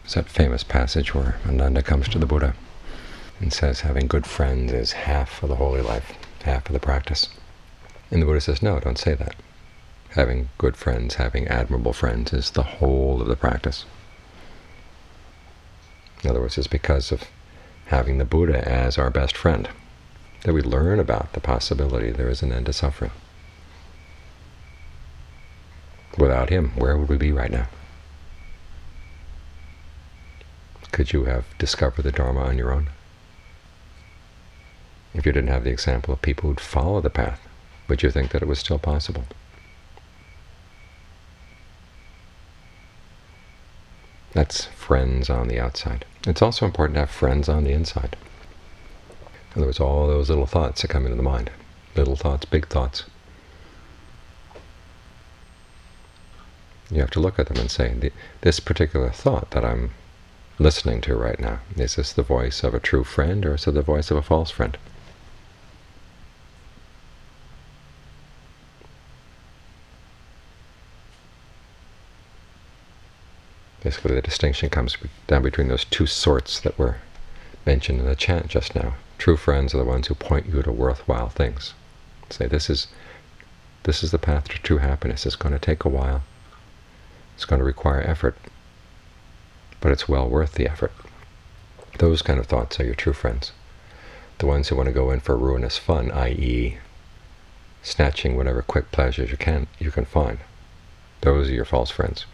There's that famous passage where Ananda comes to the Buddha and says having good friends is half of the holy life, half of the practice. And the Buddha says, no, don't say that. Having good friends, having admirable friends is the whole of the practice. In other words, it's because of having the Buddha as our best friend that we learn about the possibility there is an end to suffering. Without him, where would we be right now? Could you have discovered the Dharma on your own? If you didn't have the example of people who'd follow the path, would you think that it was still possible? That's friends on the outside. It's also important to have friends on the inside. In other words, all those little thoughts that come into the mind. Little thoughts, big thoughts. You have to look at them and say, this particular thought that I'm listening to right now, is this the voice of a true friend, or is it the voice of a false friend? Basically, the distinction comes down between those two sorts that were mentioned in the chant just now. True friends are the ones who point you to worthwhile things. Say, this is the path to true happiness. It's going to take a while. It's going to require effort, but it's well worth the effort. Those kind of thoughts are your true friends. The ones who want to go in for ruinous fun, i.e. snatching whatever quick pleasures you can find. Those are your false friends.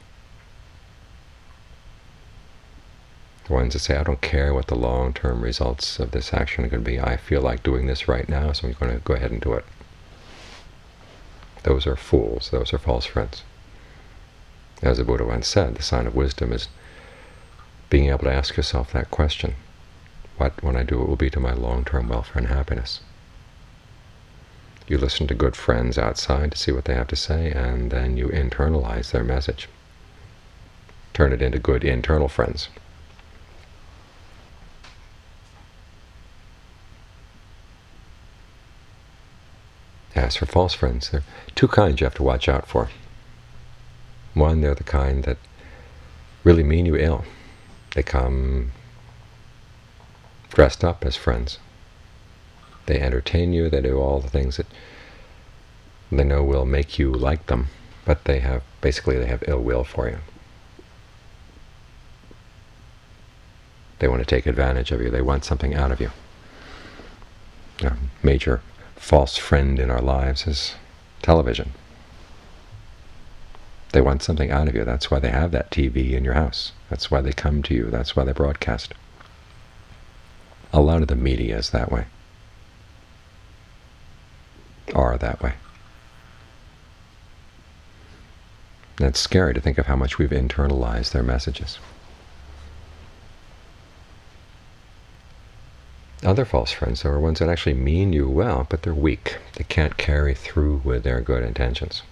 The ones that say, I don't care what the long-term results of this action are going to be. I feel like doing this right now, so I'm going to go ahead and do it. Those are fools. Those are false friends. As the Buddha once said, the sign of wisdom is being able to ask yourself that question. What, when I do it, will be to my long-term welfare and happiness? You listen to good friends outside to see what they have to say, and then you internalize their message. Turn it into good internal friends. As for false friends, there are two kinds you have to watch out for. One, they're the kind that really mean you ill. They come dressed up as friends. They entertain you, they do all the things that they know will make you like them, but they have ill will for you. They want to take advantage of you. They want something out of you. A major false friend in our lives is television. They want something out of you. That's why they have that TV in your house. That's why they come to you. That's why they broadcast. A lot of the media is that way. Are that way. And it's scary to think of how much we've internalized their messages. Other false friends are ones that actually mean you well, but they're weak. They can't carry through with their good intentions.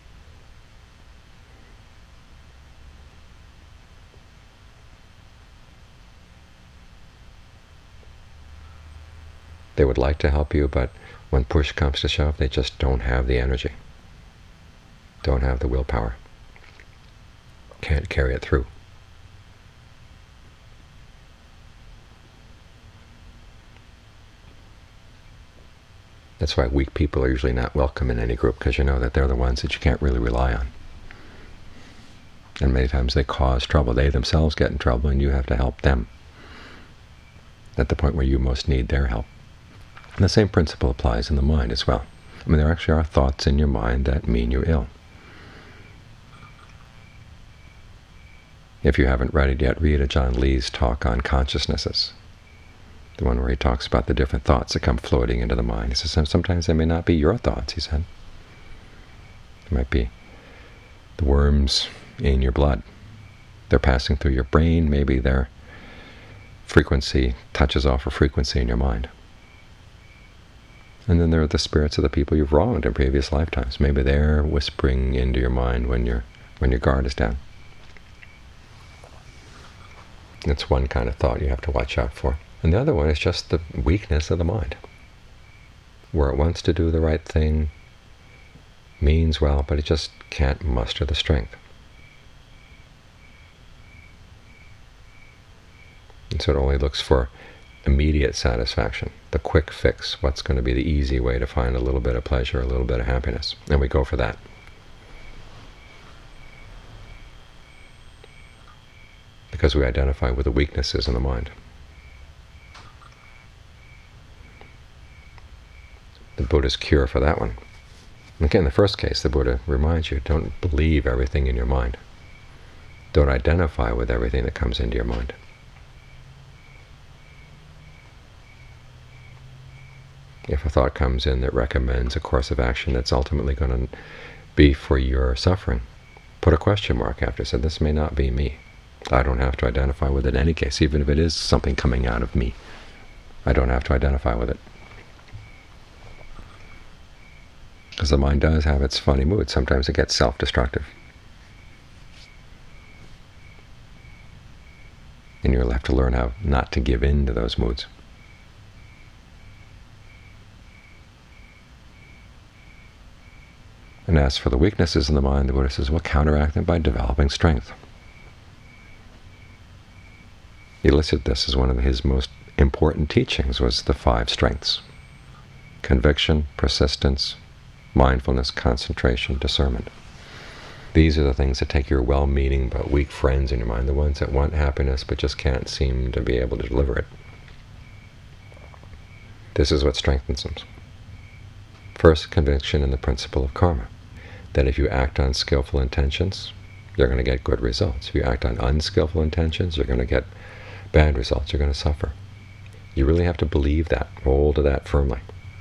They would like to help you, but when push comes to shove, they just don't have the energy, don't have the willpower, can't carry it through. That's why weak people are usually not welcome in any group, because you know that they're the ones that you can't really rely on. And many times they cause trouble. They themselves get in trouble, and you have to help them at the point where you most need their help. And the same principle applies in the mind as well. I mean, there actually are thoughts in your mind that mean you ill. If you haven't read it yet, read Ajaan Lee's talk on consciousnesses, the one where he talks about the different thoughts that come floating into the mind. He says sometimes they may not be your thoughts, he said. It might be the worms in your blood. They're passing through your brain. Maybe their frequency touches off a frequency in your mind. And then there are the spirits of the people you've wronged in previous lifetimes. Maybe they're whispering into your mind when your guard is down. That's one kind of thought you have to watch out for. And the other one is just the weakness of the mind, where it wants to do the right thing, means well, but it just can't muster the strength. And so it only looks for immediate satisfaction, the quick fix, what's going to be the easy way to find a little bit of pleasure, a little bit of happiness. And we go for that. Because we identify with the weaknesses in the mind. The Buddha's cure for that one. Again, in the first case, the Buddha reminds you, don't believe everything in your mind. Don't identify with everything that comes into your mind. If a thought comes in that recommends a course of action that's ultimately going to be for your suffering, put a question mark after it. Say, this may not be me. I don't have to identify with it in any case, even if it is something coming out of me. I don't have to identify with it. Because the mind does have its funny moods. Sometimes it gets self-destructive. And you'll have to learn how not to give in to those moods. And as for the weaknesses in the mind, the Buddha says, well, counteract them by developing strength. He listed this as one of his most important teachings, was the 5 strengths: conviction, persistence, mindfulness, concentration, discernment. These are the things that take your well-meaning but weak friends in your mind, the ones that want happiness but just can't seem to be able to deliver it. This is what strengthens them. First, conviction in the principle of karma, that if you act on skillful intentions, you're going to get good results. If you act on unskillful intentions, you're going to get bad results. You're going to suffer. You really have to believe that, hold to that firmly.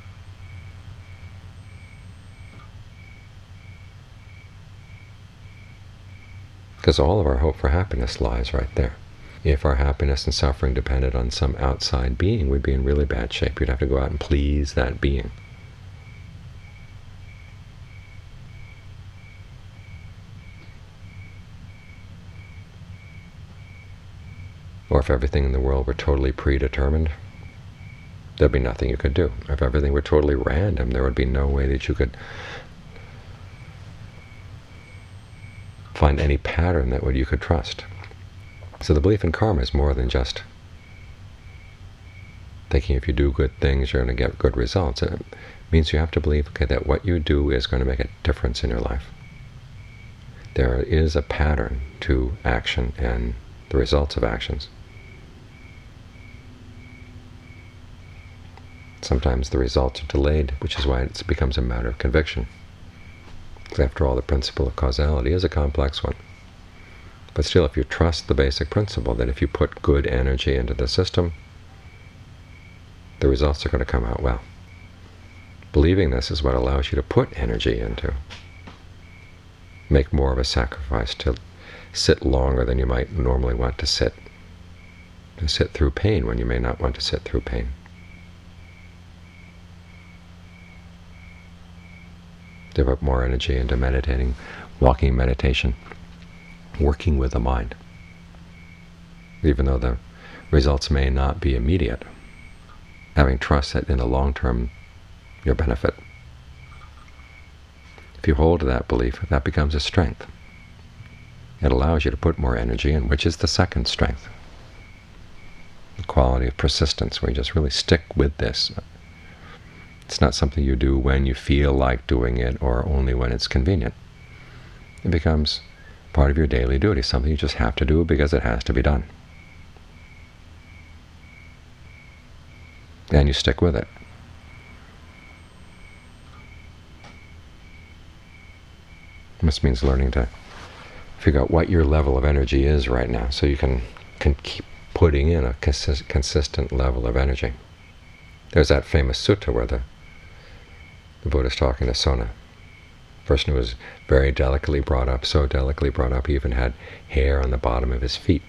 Because all of our hope for happiness lies right there. If our happiness and suffering depended on some outside being, we'd be in really bad shape. You'd have to go out and please that being. Or if everything in the world were totally predetermined, there'd be nothing you could do. If everything were totally random, there would be no way that you could find any pattern that you could trust. So the belief in karma is more than just thinking if you do good things, you're going to get good results. It means you have to believe, okay, that what you do is going to make a difference in your life. There is a pattern to action and the results of actions. Sometimes the results are delayed, which is why it becomes a matter of conviction. Because after all, the principle of causality is a complex one. But still, if you trust the basic principle that if you put good energy into the system, the results are going to come out well. Believing this is what allows you to put energy into, make more of a sacrifice, to sit longer than you might normally want to sit through pain when you may not want to sit through pain. To put more energy into meditating, walking meditation, working with the mind. Even though the results may not be immediate, having trust that in the long term you'll benefit. If you hold to that belief, that becomes a strength. It allows you to put more energy in, which is the second strength. The quality of persistence, where you just really stick with this. It's not something you do when you feel like doing it or only when it's convenient. It becomes part of your daily duty, something you just have to do because it has to be done. And you stick with it. This means learning to figure out what your level of energy is right now, so you can keep putting in a consistent level of energy. There's that famous sutta where the Buddha's talking to Sona, a person who was very delicately brought up, so delicately brought up he even had hair on the bottom of his feet.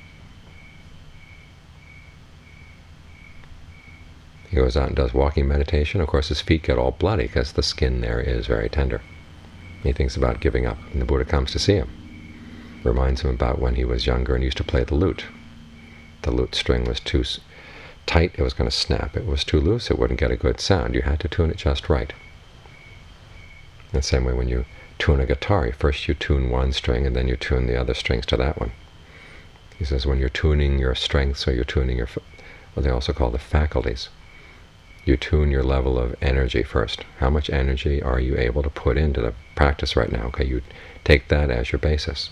He goes out and does walking meditation. Of course, his feet get all bloody because the skin there is very tender. He thinks about giving up, and the Buddha comes to see him. Reminds him about when he was younger and used to play the lute. The lute string was too tight, it was going to snap. It was too loose, it wouldn't get a good sound. You had to tune it just right. In the same way when you tune a guitar, first you tune one string and then you tune the other strings to that one. He says when you're tuning your strengths, or you're tuning your, what they also call the faculties, you tune your level of energy first. How much energy are you able to put into the practice right now? Okay, you take that as your basis.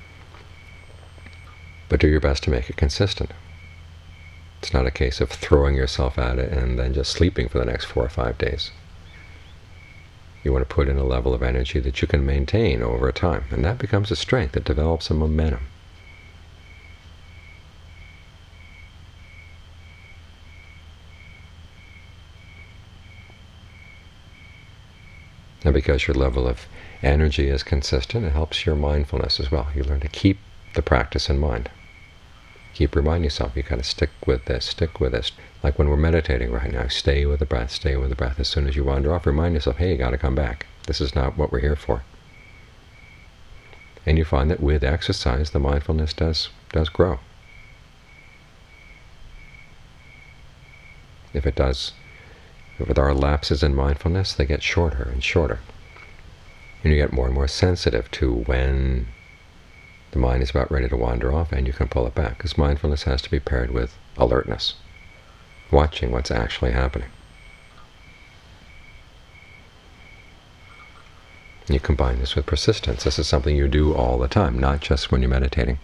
But do your best to make it consistent. It's not a case of throwing yourself at it and then just sleeping for the next 4 or 5 days. You want to put in a level of energy that you can maintain over time, and that becomes a strength. It develops a momentum. And because your level of energy is consistent, it helps your mindfulness as well. You learn to keep the practice in mind. Keep reminding yourself, you got to stick with this, stick with this. Like when we're meditating right now, stay with the breath, stay with the breath. As soon as you wander off, remind yourself, hey, you got to come back. This is not what we're here for. And you find that with exercise, the mindfulness does grow. If with our lapses in mindfulness, they get shorter and shorter. And you get more and more sensitive to when the mind is about ready to wander off, and you can pull it back, because mindfulness has to be paired with alertness, watching what's actually happening. And you combine this with persistence. This is something you do all the time, not just when you're meditating.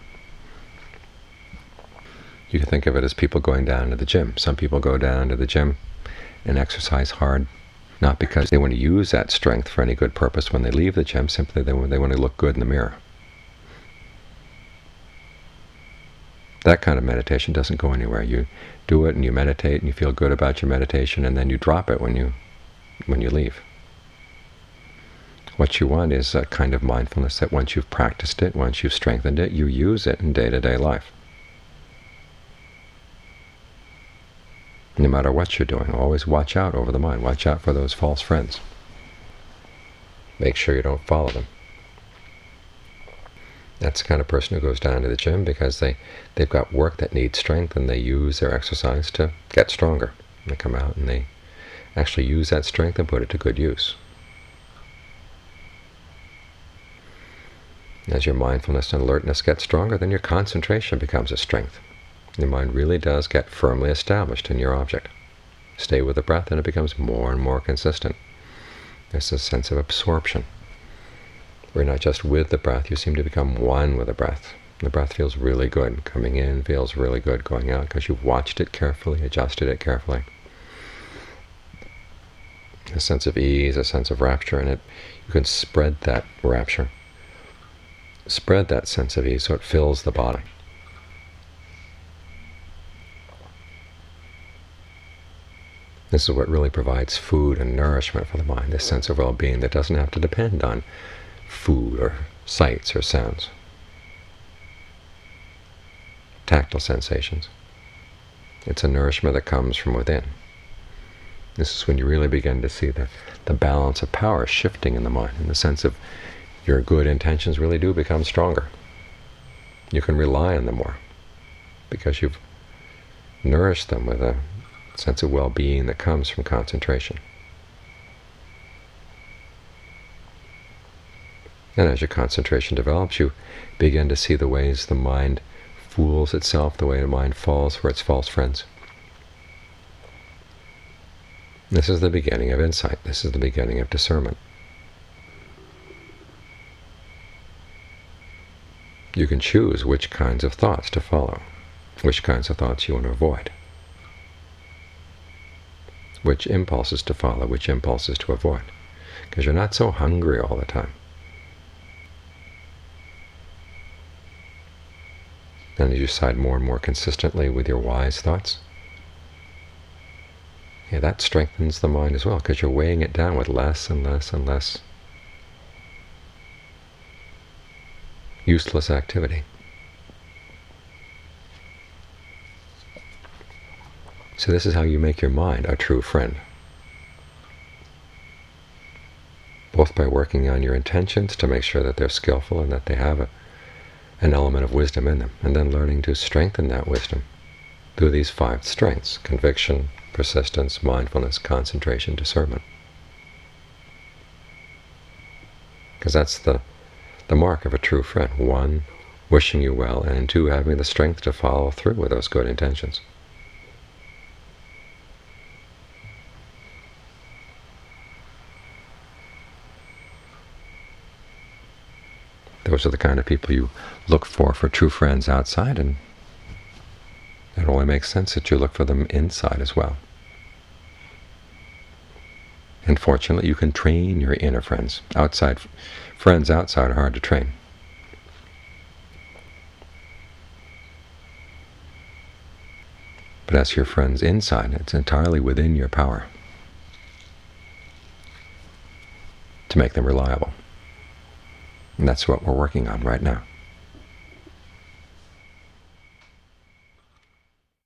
You can think of it as people going down to the gym. Some people go down to the gym and exercise hard, not because they want to use that strength for any good purpose when they leave the gym, simply they want to look good in the mirror. That kind of meditation doesn't go anywhere. You do it and you meditate and you feel good about your meditation, and then you drop it when you leave. What you want is a kind of mindfulness that once you've practiced it, once you've strengthened it, you use it in day-to-day life. No matter what you're doing, always watch out over the mind. Watch out for those false friends. Make sure you don't follow them. That's the kind of person who goes down to the gym because they've got work that needs strength, and they use their exercise to get stronger. And they come out and they actually use that strength and put it to good use. As your mindfulness and alertness get stronger, then your concentration becomes a strength. Your mind really does get firmly established in your object. Stay with the breath, and it becomes more and more consistent. There's a sense of absorption. We're not just with the breath, you seem to become one with the breath. The breath feels really good. Coming in feels really good. Going out, because you've watched it carefully, adjusted it carefully. A sense of ease, a sense of rapture, and you can spread that rapture. Spread that sense of ease so it fills the body. This is what really provides food and nourishment for the mind, this sense of well-being that doesn't have to depend on food or sights or sounds, tactile sensations. It's a nourishment that comes from within. This is when you really begin to see the balance of power shifting in the mind, in the sense of your good intentions really do become stronger. You can rely on them more because you've nourished them with a sense of well-being that comes from concentration. And as your concentration develops, you begin to see the ways the mind fools itself, the way the mind falls for its false friends. This is the beginning of insight. This is the beginning of discernment. You can choose which kinds of thoughts to follow, which kinds of thoughts you want to avoid, which impulses to follow, which impulses to avoid, because you're not so hungry all the time. And as you side more and more consistently with your wise thoughts, that strengthens the mind as well, because you're weighing it down with less and less and less useless activity. So this is how you make your mind a true friend, both by working on your intentions to make sure that they're skillful and that they have an element of wisdom in them, and then learning to strengthen that wisdom through these 5 strengths: conviction, persistence, mindfulness, concentration, discernment. Because that's the mark of a true friend, one wishing you well, and 2, having the strength to follow through with those good intentions. Those are the kind of people you look for true friends outside, and it only makes sense that you look for them inside as well. And fortunately, you can train your inner friends. Friends outside are hard to train. But as your friends inside, it's entirely within your power to make them reliable. And that's what we're working on right now.